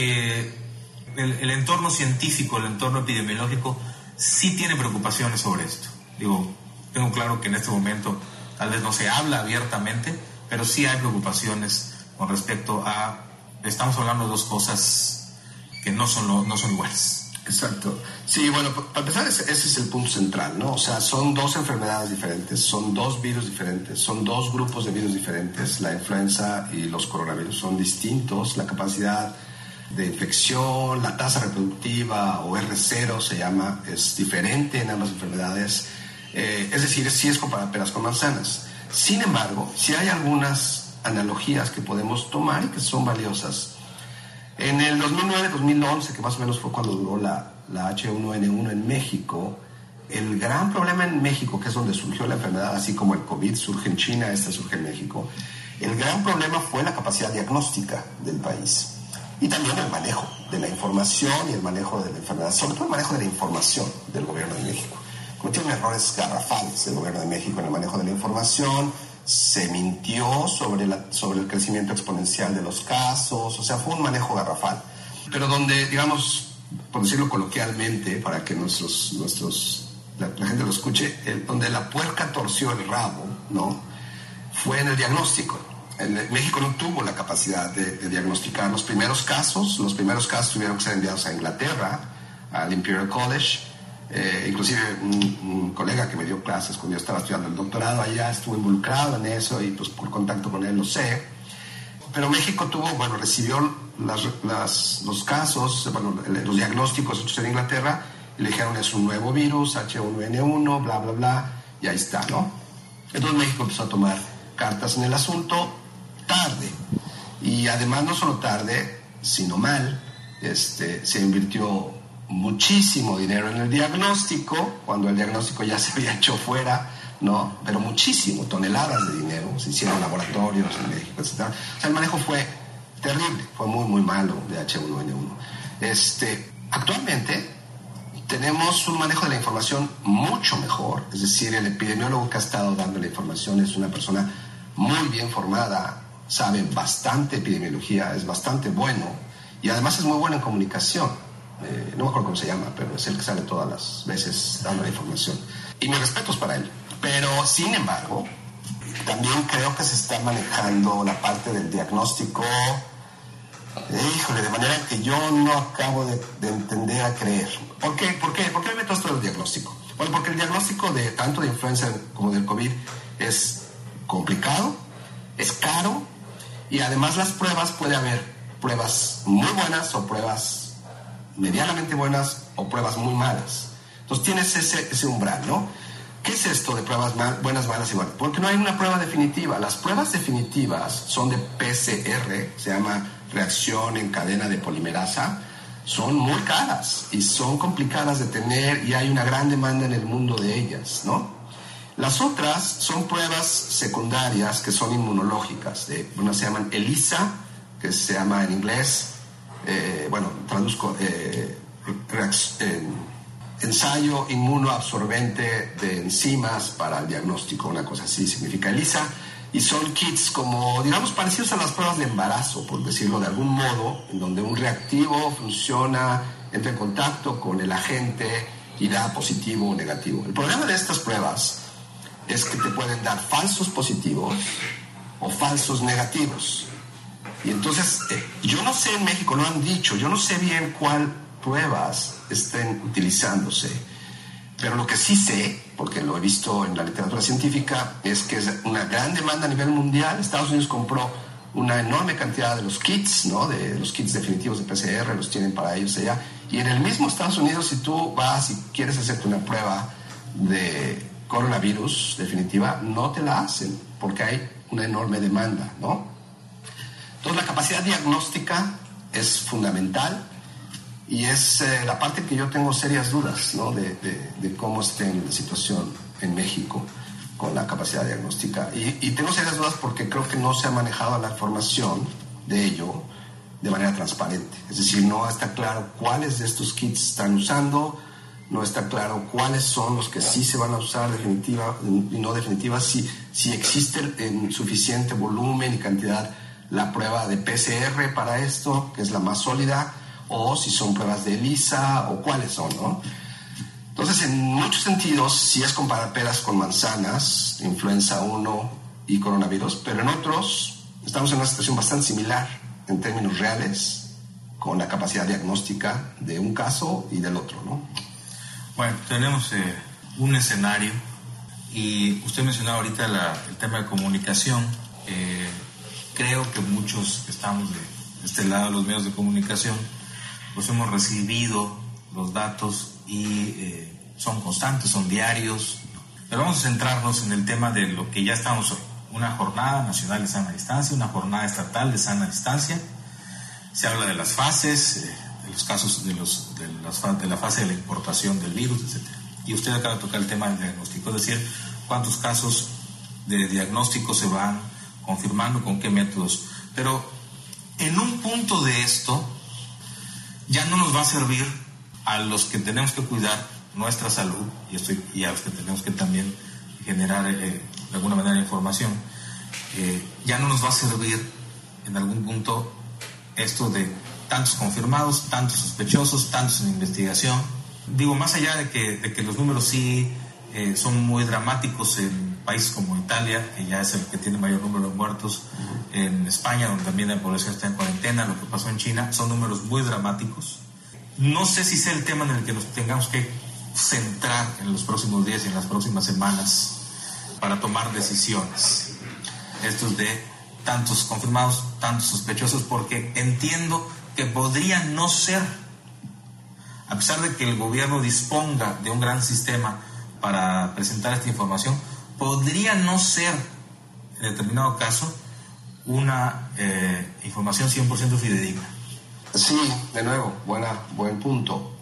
el entorno científico, el entorno epidemiológico, sí tiene preocupaciones sobre esto. Tengo claro que en este momento tal vez no se habla abiertamente, pero sí hay preocupaciones con respecto a... Estamos hablando de dos cosas que no son iguales. Exacto. Sí, bueno, para empezar, ese es el punto central, ¿no? O sea, son dos enfermedades diferentes, son dos virus diferentes, son dos grupos de virus diferentes. La influenza y los coronavirus son distintos. La capacidad de infección, la tasa reproductiva, o R0 se llama, es diferente en ambas enfermedades. Es decir, sí es comparar peras con manzanas. Sin embargo, sí hay algunas analogías que podemos tomar y que son valiosas. En el 2009-2011, que más o menos fue cuando duró la H1N1 en México, el gran problema en México, que es donde surgió la enfermedad, así como el COVID surge en China, esta surge en México, el gran problema fue la capacidad diagnóstica del país. Y también el manejo de la información y el manejo de la enfermedad, sobre todo el manejo de la información del gobierno de México. cometieron errores garrafales el gobierno de México en el manejo de la información, se mintió sobre el crecimiento exponencial de los casos, o sea, fue un manejo garrafal. Pero donde, digamos, por decirlo coloquialmente, para que la gente lo escuche, donde la puerca torció el rabo, ¿no?, fue en el diagnóstico. México no tuvo la capacidad de diagnosticar los primeros casos. Los primeros casos tuvieron que ser enviados a Inglaterra, al Imperial College. Inclusive un colega que me dio clases cuando yo estaba estudiando el doctorado allá estuvo involucrado en eso y pues por contacto con él lo sé. Pero México recibió los casos, los diagnósticos hechos en Inglaterra y le dijeron es un nuevo virus, H1N1, bla, bla, bla, y ahí está, ¿no? Entonces México empezó a tomar cartas en el asunto tarde, y además no solo tarde, sino mal. Se invirtió muchísimo dinero en el diagnóstico, cuando el diagnóstico ya se había hecho fuera, ¿no? Pero muchísimo, toneladas de dinero, se hicieron laboratorios en México, etc. O sea, el manejo fue terrible, fue muy, muy malo de H1N1. Actualmente tenemos un manejo de la información mucho mejor, es decir, el epidemiólogo que ha estado dando la información es una persona muy bien formada, sabe bastante epidemiología, es bastante bueno y además es muy bueno en comunicación. No me acuerdo cómo se llama, pero es el que sale todas las veces dando la información. Y mis respetos para él. Pero, sin embargo, también creo que se está manejando la parte del diagnóstico, de manera que yo no acabo de entender a creer. ¿Por qué? ¿Por qué me meto esto del diagnóstico? Bueno, porque el diagnóstico de tanto de influenza como del COVID es complicado, es caro, y además las pruebas, puede haber pruebas muy buenas o pruebas medianamente buenas o pruebas muy malas. Entonces tienes ese umbral, ¿no? ¿Qué es esto de pruebas buenas, malas y malas? Porque no hay una prueba definitiva. Las pruebas definitivas son de PCR, se llama reacción en cadena de polimerasa. Son muy caras y son complicadas de tener y hay una gran demanda en el mundo de ellas, ¿no? Las otras son pruebas secundarias que son inmunológicas. Unas se llaman ELISA, que se llama en inglés, traduzco, ensayo inmunoabsorbente de enzimas para el diagnóstico, una cosa así significa ELISA, y son kits como, digamos, parecidos a las pruebas de embarazo, por decirlo de algún modo, en donde un reactivo funciona, entra en contacto con el agente y da positivo o negativo. El problema de estas pruebas es que te pueden dar falsos positivos o falsos negativos. Y entonces, yo no sé en México, lo han dicho, yo no sé bien cuál pruebas estén utilizándose, pero lo que sí sé, porque lo he visto en la literatura científica, es que es una gran demanda a nivel mundial. Estados Unidos compró una enorme cantidad de los kits, ¿no? De los kits definitivos de PCR, los tienen para ellos allá. Y en el mismo Estados Unidos, si tú vas y quieres hacerte una prueba de coronavirus definitiva, no te la hacen, porque hay una enorme demanda, ¿no? Entonces, la capacidad diagnóstica es fundamental. Y es la parte que yo tengo serias dudas, ¿no? de cómo esté la situación en México con la capacidad diagnóstica. Y tengo serias dudas porque creo que no se ha manejado la información de ello de manera transparente. Es decir, no está claro cuáles de estos kits están usando, no está claro cuáles son los que sí se van a usar definitiva y no definitiva, si existe en suficiente volumen y cantidad la prueba de PCR para esto, que es la más sólida, o si son pruebas de ELISA, o cuáles son, ¿no? Entonces, en muchos sentidos, sí es comparar peras con manzanas, influenza 1 y coronavirus, pero en otros estamos en una situación bastante similar en términos reales, con la capacidad diagnóstica de un caso y del otro, ¿no? Bueno, tenemos un escenario, y usted mencionaba ahorita el tema de comunicación. Creo que muchos que estamos de este lado de los medios de comunicación, pues hemos recibido los datos y son constantes, son diarios, pero vamos a centrarnos en el tema de lo que ya estamos hoy, una jornada nacional de sana distancia, una jornada estatal de sana distancia. Se habla de las fases, de los casos de la fase de la importación del virus, etc. Y usted acaba de tocar el tema del diagnóstico, es decir, cuántos casos de diagnóstico se van confirmando, con qué métodos. Pero en un punto de esto ya no nos va a servir a los que tenemos que cuidar nuestra salud, y a los que tenemos que también generar de alguna manera información, ya no nos va a servir en algún punto esto de tantos confirmados, tantos sospechosos, tantos en investigación. Digo, más allá de que los números sí son muy dramáticos en países como Italia, que ya es el que tiene mayor número de muertos, en España, donde también la población está en cuarentena, lo que pasó en China, son números muy dramáticos. No sé si sea el tema en el que nos tengamos que centrar en los próximos días y en las próximas semanas para tomar decisiones. Estos de tantos confirmados, tantos sospechosos, porque entiendo que podría no ser, a pesar de que el gobierno disponga de un gran sistema para presentar esta información, podría no ser, en determinado caso, una información 100% fidedigna. Sí, de nuevo, buen punto.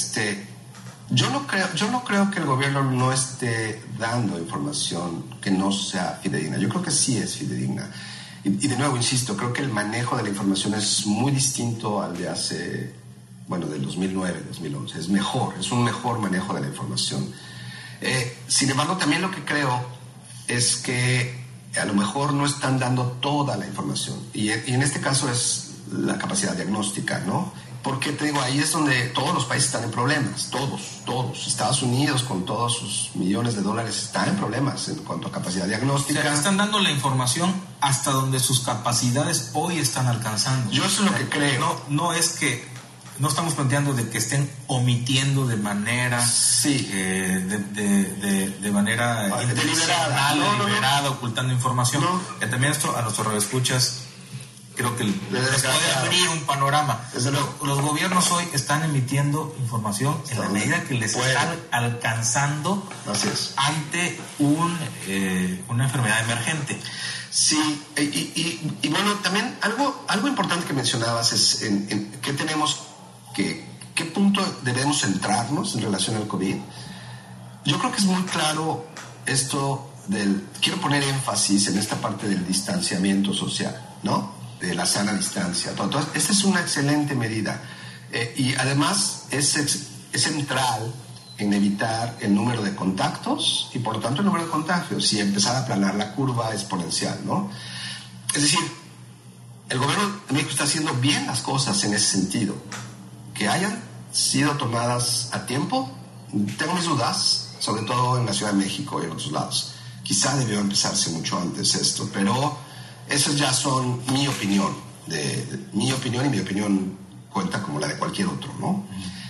Yo no creo que el gobierno no esté dando información que no sea fidedigna. Yo creo que sí es fidedigna. Y de nuevo, insisto, creo que el manejo de la información es muy distinto al de hace, del 2009, 2011. Es un mejor manejo de la información. Sin embargo, también lo que creo es que a lo mejor no están dando toda la información. Y en este caso es la capacidad diagnóstica, ¿no? Porque te digo, ahí es donde todos los países están en problemas, todos. Estados Unidos, con todos sus millones de dólares, está en problemas en cuanto a capacidad diagnóstica. O sea, están dando la información hasta donde sus capacidades hoy están alcanzando. Yo eso es lo que creo. No es que, no estamos planteando de que estén omitiendo de manera, sí, de manera deliberada, ocultando información. No. Que también esto a nuestros radioescuchas creo que les puede abrir un panorama. Los gobiernos hoy están emitiendo información en la medida que les están alcanzando ante una enfermedad emergente. Sí, y bueno, también algo importante que mencionabas es en qué tenemos qué punto debemos centrarnos en relación al COVID. Yo creo que es muy claro esto quiero poner énfasis en esta parte del distanciamiento social, ¿no? De la sana distancia. Entonces, esta es una excelente medida. Y además es central en evitar el número de contactos y por lo tanto el número de contagios y empezar a aplanar la curva exponencial, ¿no? Es decir, el gobierno de México está haciendo bien las cosas en ese sentido. Que hayan sido tomadas a tiempo, tengo mis dudas, sobre todo en la Ciudad de México y en otros lados. Quizá debió empezarse mucho antes esto, pero esas ya son mi opinión. Mi opinión y mi opinión cuenta como la de cualquier otro, ¿no?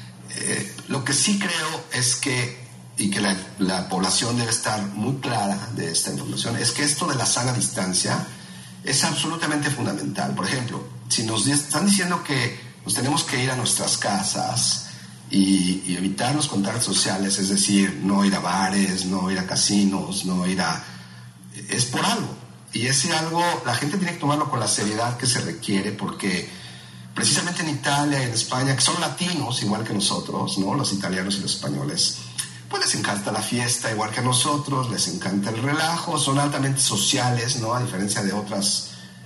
Lo que sí creo es que la población debe estar muy clara de esta información, es que esto de la sana distancia es absolutamente fundamental. Por ejemplo, si nos están diciendo que nos tenemos que ir a nuestras casas y evitar los contactos sociales, es decir, no ir a bares, no ir a casinos, es por algo. Y ese algo, la gente tiene que tomarlo con la seriedad que se requiere, porque precisamente en Italia y en España, que son latinos igual que nosotros, ¿no? Los italianos y los españoles, pues les encanta la fiesta igual que a nosotros, les encanta el relajo, son altamente sociales, ¿no? A diferencia de otras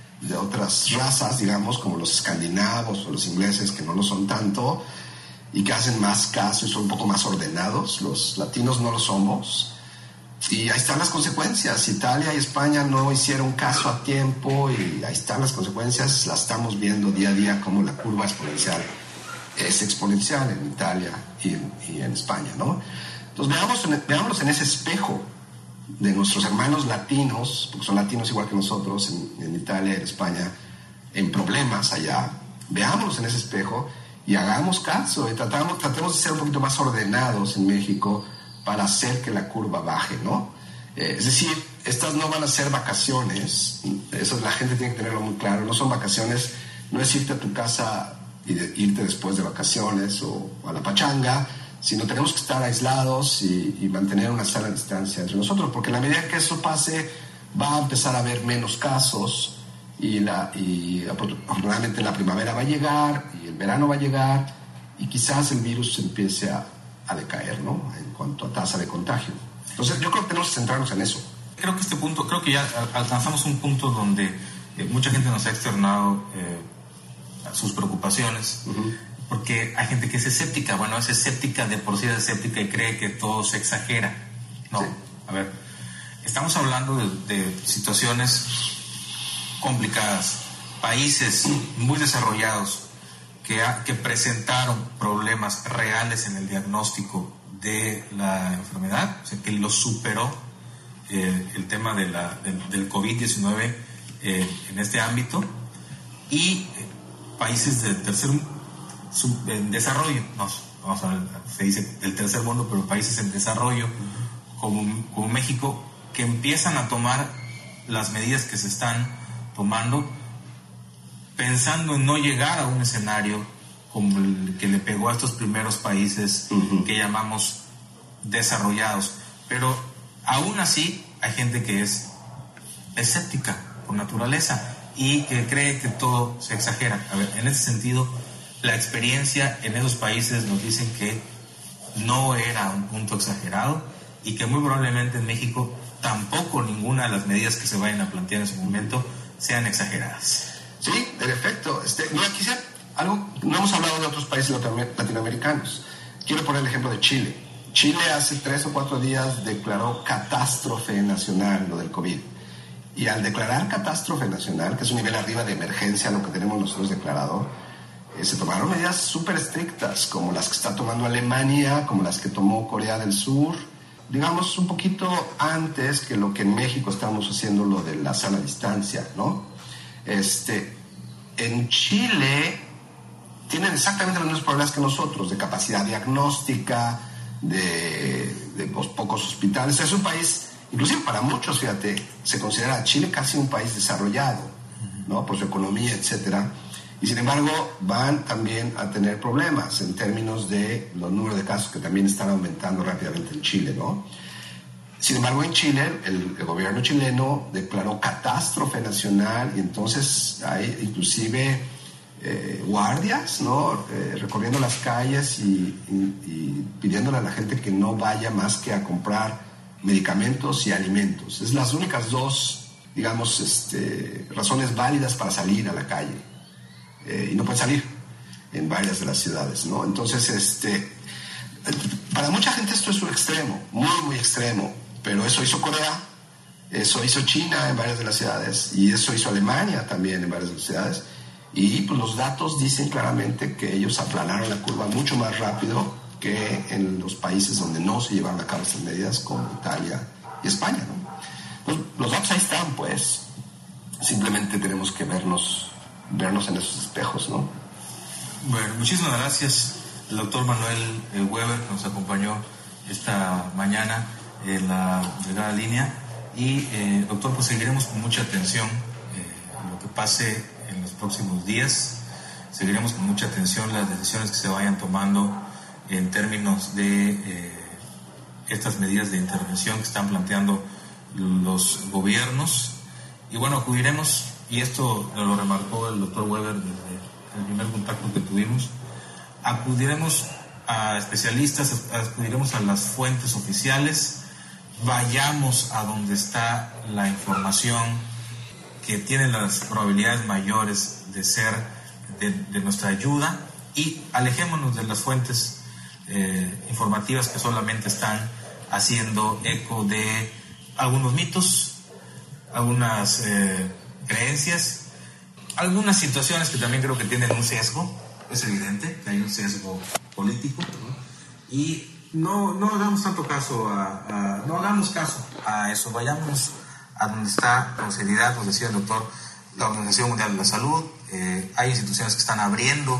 razas, digamos, como los escandinavos o los ingleses, que no lo son tanto y que hacen más caso y son un poco más ordenados. Los latinos no lo somos. Y ahí están las consecuencias. Italia y España no hicieron caso a tiempo y ahí están las consecuencias. Las estamos viendo día a día, como la curva exponencial es exponencial en Italia y en España, ¿no? Entonces veámonos en ese espejo de nuestros hermanos latinos, porque son latinos igual que nosotros en Italia y en España, en problemas allá. Veámonos en ese espejo y hagamos caso y tratemos de ser un poquito más ordenados en México para hacer que la curva baje, ¿no? Es decir, estas no van a ser vacaciones, eso la gente tiene que tenerlo muy claro, no son vacaciones, no es irte a tu casa y irte después de vacaciones o a la pachanga, sino tenemos que estar aislados y mantener una sana distancia entre nosotros, porque en la medida que eso pase va a empezar a haber menos casos y afortunadamente la primavera va a llegar y el verano va a llegar y quizás el virus empiece a decaer, ¿no? En cuanto a tasa de contagio. Entonces yo creo que tenemos que centrarnos en eso. Creo que ya alcanzamos un punto donde mucha gente nos ha externado sus preocupaciones, porque hay gente que es escéptica. Bueno, es escéptica, de por sí es escéptica y cree que todo se exagera. No, sí. A ver, estamos hablando de situaciones complicadas, países muy desarrollados que presentaron problemas reales en el diagnóstico de la enfermedad, o sea, que lo superó el tema del COVID-19 en este ámbito, y países del tercer en desarrollo, no, vamos a ver, se dice del tercer mundo, pero países en desarrollo como México, que empiezan a tomar las medidas que se están tomando pensando en no llegar a un escenario como el que le pegó a estos primeros países que llamamos desarrollados. Pero aún así hay gente que es escéptica por naturaleza y que cree que todo se exagera. A ver, en ese sentido, la experiencia en esos países nos dicen que no era un punto exagerado y que muy probablemente en México tampoco ninguna de las medidas que se vayan a plantear en ese momento sean exageradas. Sí, en efecto. No hemos hablado de otros países latinoamericanos. Quiero poner el ejemplo de Chile. Chile hace 3 o 4 días declaró catástrofe nacional lo del COVID. Y al declarar catástrofe nacional, que es un nivel arriba de emergencia, lo que tenemos nosotros declarado, se tomaron medidas súper estrictas, como las que está tomando Alemania, como las que tomó Corea del Sur, digamos un poquito antes que lo que en México estamos haciendo, lo de la sana distancia, ¿no? En Chile tienen exactamente los mismos problemas que nosotros, de capacidad diagnóstica, de pocos hospitales. Es un país, inclusive para muchos, fíjate, se considera a Chile casi un país desarrollado, ¿no? Por su economía, etcétera. Y sin embargo van también a tener problemas en términos de los números de casos que también están aumentando rápidamente en Chile, ¿no? Sin embargo, en Chile, el gobierno chileno declaró catástrofe nacional y entonces hay inclusive guardias, ¿no? Recorriendo las calles y pidiéndole a la gente que no vaya más que a comprar medicamentos y alimentos. Es las únicas dos, digamos, razones válidas para salir a la calle. Y no pueden salir en varias de las ciudades, ¿no? Entonces, para mucha gente esto es un extremo, muy, muy extremo. Pero eso hizo Corea, eso hizo China en varias de las ciudades, y eso hizo Alemania también en varias de las ciudades. Y pues los datos dicen claramente que ellos aplanaron la curva mucho más rápido que en los países donde no se llevaron a cabo estas medidas, como Italia y España, ¿no? Los datos ahí están, pues. Simplemente tenemos que vernos en esos espejos, ¿no? Bueno, muchísimas gracias. El doctor Manuel Weber nos acompañó esta mañana en la delgada línea y doctor, pues seguiremos con mucha atención lo que pase en los próximos días, seguiremos con mucha atención las decisiones que se vayan tomando en términos de estas medidas de intervención que están planteando los gobiernos, y bueno, acudiremos, y esto lo remarcó el doctor Weber desde el primer contacto que tuvimos, acudiremos a especialistas, acudiremos a las fuentes oficiales, vayamos a donde está la información que tiene las probabilidades mayores de ser de nuestra ayuda, y alejémonos de las fuentes informativas que solamente están haciendo eco de algunos mitos, algunas creencias, algunas situaciones que también creo que tienen un sesgo. Es evidente que hay un sesgo político, ¿no? Y no hagamos tanto caso no hagamos caso a eso, vayamos a donde está con seriedad, nos decía el doctor, la Organización Mundial de la Salud. Hay instituciones que están abriendo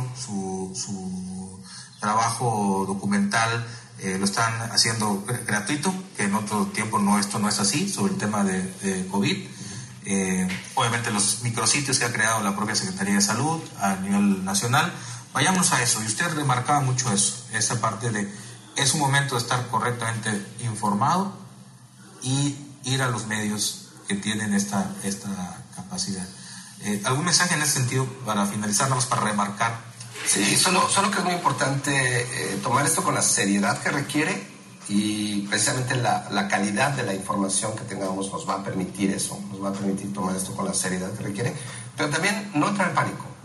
su trabajo documental, lo están haciendo gratuito, que en otro tiempo esto no es así, sobre el tema de COVID. Obviamente los micrositios que ha creado la propia Secretaría de Salud a nivel nacional, vayamos a eso. Y usted remarcaba mucho eso, esa parte de es un momento de estar correctamente informado y ir a los medios que tienen esta capacidad. ¿Algún mensaje en ese sentido para finalizar, nada más para remarcar? Sí, solo que es muy importante tomar esto con la seriedad que requiere, y precisamente la calidad de la información que tengamos nos va a permitir eso, nos va a permitir tomar esto con la seriedad que requiere, pero también no entrar en pánico,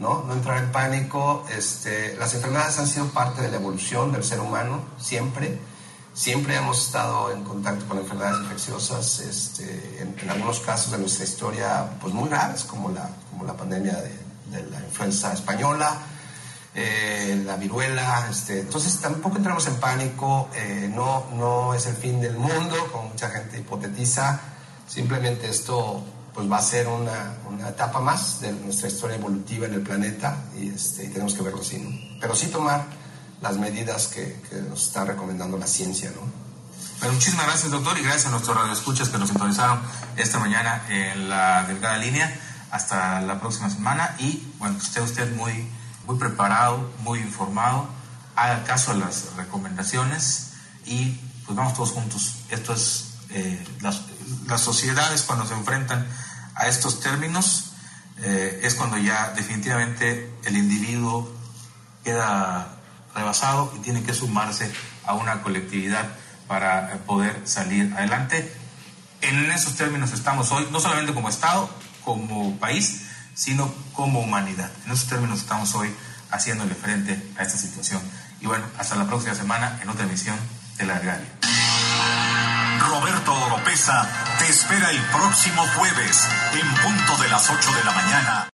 ¿no? No entrar en pánico. Las enfermedades han sido parte de la evolución del ser humano, siempre hemos estado en contacto con enfermedades infecciosas, en algunos casos de nuestra historia, pues muy graves, como la pandemia de la influenza española, la viruela. Entonces tampoco entramos en pánico. No es el fin del mundo, como mucha gente hipotetiza. Simplemente esto pues va a ser una etapa más de nuestra historia evolutiva en el planeta, y tenemos que verlo así, ¿no? Pero sí tomar las medidas que nos está recomendando la ciencia, ¿no? Bueno, muchísimas gracias, doctor, y gracias a nuestros radioescuchas que nos sintonizaron esta mañana en la delgada línea. Hasta la próxima semana, y bueno, esté usted muy preparado, muy informado, haga caso a las recomendaciones y pues vamos todos juntos. Esto es las sociedades, cuando se enfrentan a estos términos, es cuando ya definitivamente el individuo queda rebasado y tiene que sumarse a una colectividad para poder salir adelante. En esos términos estamos hoy, no solamente como Estado, como país, sino como humanidad. En esos términos estamos hoy haciéndole frente a esta situación. Y bueno, hasta la próxima semana en otra emisión de La Delgada Línea. Roberto Oropeza te espera el próximo jueves en punto de las 8 de la mañana.